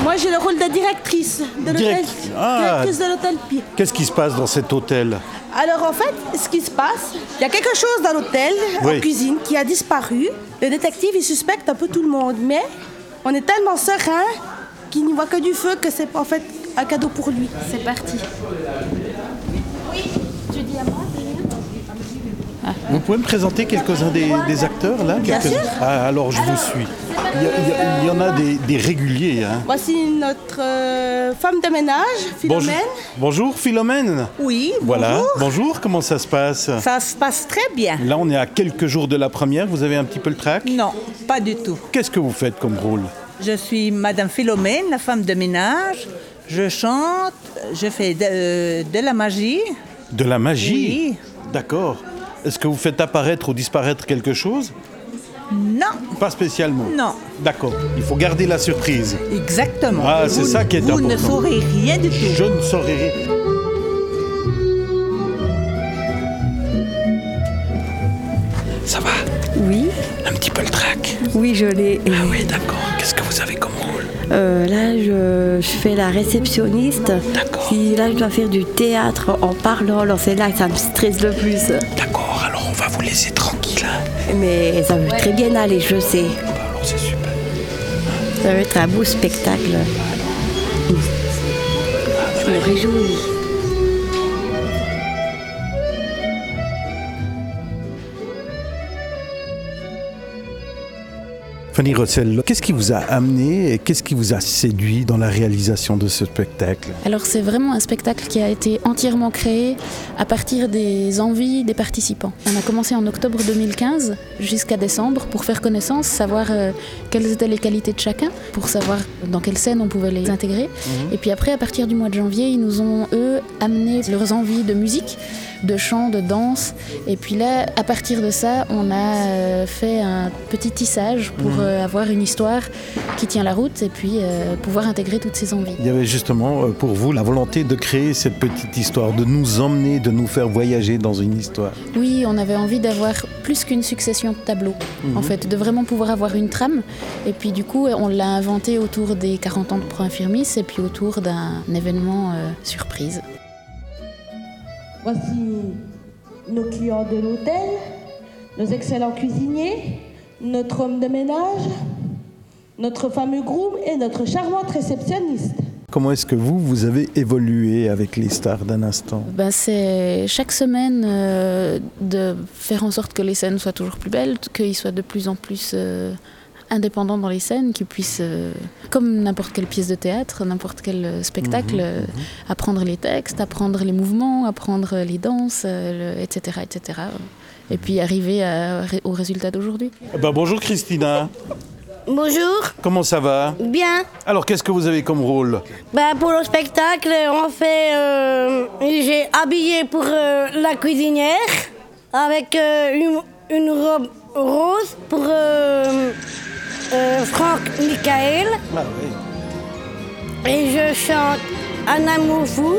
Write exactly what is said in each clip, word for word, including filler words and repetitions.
Moi, j'ai le rôle de directrice de l'hôtel. Direct- ah. Directrice de l'hôtel Pi. Qu'est-ce qui se passe dans cet hôtel? Alors, en fait, ce qui se passe, il y a quelque chose dans l'hôtel, Oui. en cuisine, qui a disparu. Le détective, il suspecte un peu tout le monde. Mais on est tellement serein qu'il n'y voit que du feu que c'est en fait un cadeau pour lui. C'est parti. Oui, tu dis à moi, Vous pouvez me présenter quelques-uns des, des acteurs là Bien quelques- sûr. Ah, alors je vous suis. Il y, a- il y a- il y en a des, des réguliers. Hein. Voici notre euh, femme de ménage, Bonjour, Philomène. bonjour Philomène. Oui, Voilà. bonjour. Bonjour, comment ça se passe? Ça se passe très bien. Là, on est à quelques jours de la première. Vous avez un petit peu le trac? Non, pas du tout. Qu'est-ce que vous faites comme rôle? Je suis Madame Philomène, la femme de ménage. Je chante, je fais de, euh, de la magie. De la magie? Oui. D'accord. Est-ce que vous faites apparaître ou disparaître quelque chose? Non, Pas spécialement. non, D'accord. Il faut garder la surprise. exactement. Ah, c'est Vous- ça qui est Vous ne important. saurez rien du tout. Je ne saurais rien. Ça va? Oui, Un petit peu le trac. oui, je l'ai. Ah oui, d'accord. Qu'est-ce que vous avez comme rôle? Euh, là, je, je fais la réceptionniste. D'accord. Puis là, je dois faire du théâtre en parlant. Alors, c'est là que ça me stresse le plus. D'accord, alors on va vous laisser tranquille. Hein. Mais ça veut très bien aller, je sais. Bah alors c'est super. Ça va être un beau spectacle. Je me réjouis. Fanny Rossel, qu'est-ce qui vous a amené et qu'est-ce qui vous a séduit dans la réalisation de ce spectacle? Alors c'est vraiment un spectacle qui a été entièrement créé à partir des envies des participants. On a commencé en octobre deux mille quinze jusqu'à décembre pour faire connaissance, savoir euh, quelles étaient les qualités de chacun, pour savoir dans quelle scène on pouvait les intégrer. Mhm. Et puis après, à partir du mois de janvier, ils nous ont, eux, amené leurs envies de musique, de chant, de danse. Et puis là, à partir de ça, on a euh, fait un petit tissage pour Mhm. euh, avoir une histoire qui tient la route et puis euh, pouvoir intégrer toutes ces envies. Il y avait justement euh, pour vous la volonté de créer cette petite histoire, de nous emmener, de nous faire voyager dans une histoire. Oui, on avait envie d'avoir plus qu'une succession de tableaux, en fait, de vraiment pouvoir avoir une trame. Et puis du coup, on l'a inventé autour des quarante ans de Pro Infirmis et puis autour d'un événement euh, surprise. Voici nos clients de l'hôtel, nos excellents cuisiniers, notre homme de ménage, notre fameux groom et notre charmante réceptionniste. Comment est-ce que vous, vous avez évolué avec les stars d'un instant? Ben, c'est chaque semaine euh, de faire en sorte que les scènes soient toujours plus belles, qu'ils soient de plus en plus euh, indépendants dans les scènes, qu'ils puissent, euh, comme n'importe quelle pièce de théâtre, n'importe quel euh, spectacle, Mhm, euh, mhm. apprendre les textes, apprendre les mouvements, apprendre les danses, euh, le- et cetera, et cetera. Et puis arriver à- au résultat d'aujourd'hui. Eh ben, bonjour Christina, Bonjour, comment ça va? bien. Alors qu'est-ce que vous avez comme rôle? Bah, pour le spectacle, on fait. euh, j'ai habillé pour euh, la cuisinière avec euh, une, une robe rose pour euh, euh, Franck Michael. Ah oui. Et je chante Un amour fou.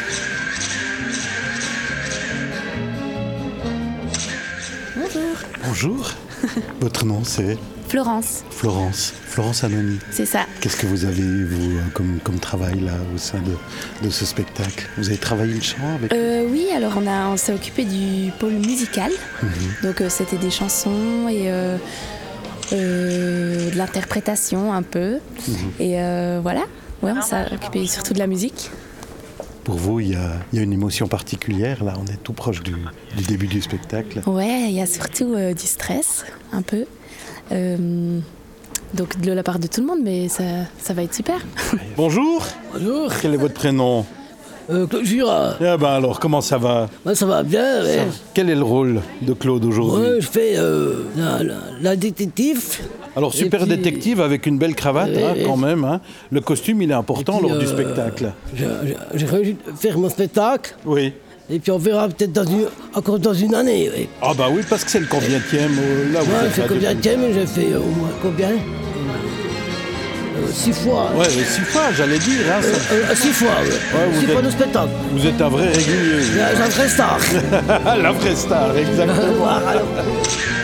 Bonjour, votre nom c'est? Florence, Florence, Florence Anony. c'est ça. Qu'est-ce que vous avez, vous, comme, comme travail là, au sein de, de ce spectacle? Vous avez travaillé le chant avec... Euh, oui, alors on, a, on s'est occupé du pôle musical. Mhm. Donc euh, c'était des chansons et euh, euh, de l'interprétation un peu. Mhm. Et euh, voilà, ouais, on s'est occupé surtout de la musique. Pour vous, il y a, il y a une émotion particulière, là, on est tout proche du, du début du spectacle. Ouais, il y a surtout euh, du stress, un peu. Euh, donc de la part de tout le monde, mais ça, ça va être super. Bonjour, Bonjour, quel est votre prénom? euh, Claude Jura. Eh ben alors, comment ça va? Ouais, ça va bien, ouais. Quel est le rôle de Claude aujourd'hui? Ouais, je fais euh, la, la- la détective. Alors, super Et puis- détective avec une belle cravate, Et- hein, et- quand même. Hein. Le costume, il est important Et puis, lors du euh, spectacle. J'ai j'ai- j'ai réussi à faire mon spectacle. Oui. Et puis on verra peut-être dans une, encore dans une année. Ouais, Ah bah oui, parce que c'est le combienième, euh, là où ouais vous êtes c'est là combien de depuis. thèmes? J'ai fait euh, au moins combien? Euh, Six fois. Ouais, mais six fois, j'allais dire. Hein, ça- Euh, euh, six fois, ouais. Ouais, vous Six êtes- fois de spectacle. Vous êtes un vrai régulier. J'ai un vrai star. La vraie star, exactement. Voilà.